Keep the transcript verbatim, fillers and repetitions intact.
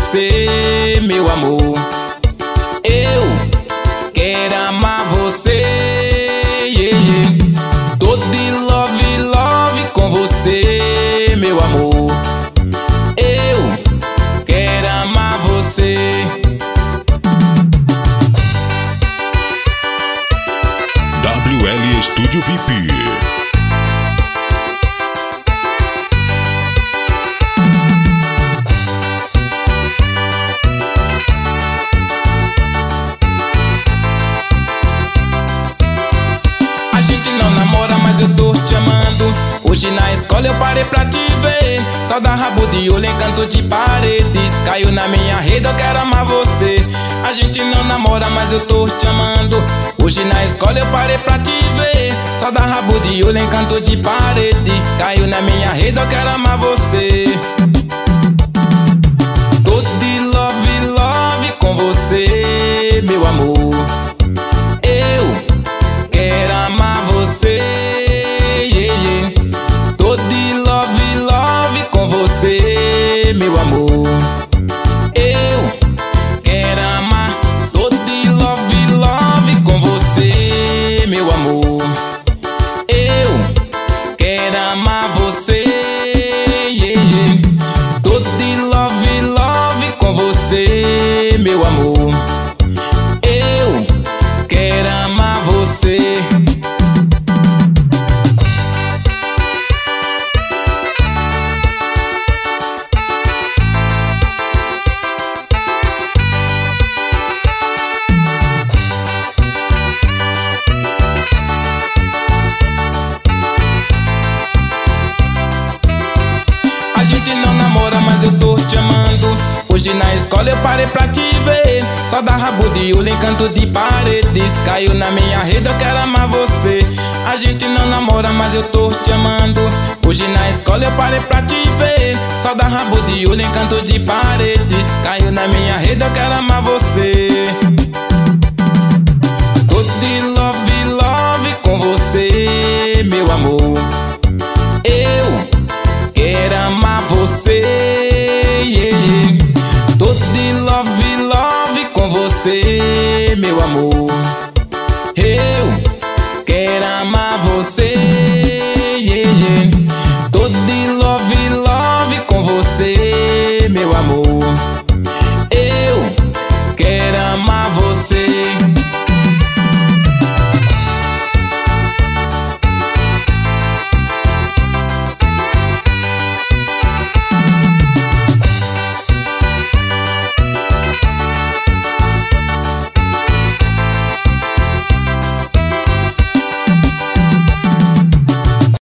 você, meu amor. Eu quero amar você, yeah, yeah. Tô de love, love com você, meu amor. Eu quero amar você. W L Studio V I P. A gente não namora, mas eu tô te amando. Hoje na escola eu parei pra te ver. Só dá rabo de olho, encanto de paredes. Caiu na minha rede, eu quero amar você. A gente não namora, mas eu tô te amando. Hoje na escola eu parei pra te ver. Só dá rabo de olho, encanto de parede. Caiu na minha rede, eu quero amar você. Tô de love, love com você, meu amor. Eu quero amar você, yeah, yeah. Tô de love, love com você, meu amor. Eu quero amar. Tô de love, love com você, meu amor. Eu quero amar você, yeah, yeah. Tô de love, love com você, meu amor. Eu quero amar você. A gente não namora, mas eu tô te amando. Hoje na escola eu parei pra te ver. Só dá rabo de olho, encanto de paredes. Caiu na minha rede, eu quero amar você. A gente não namora, mas eu tô te amando. Hoje na escola eu parei pra te ver. Só dá rabo de olho, encanto de paredes. Caiu na minha rede, eu quero amar você.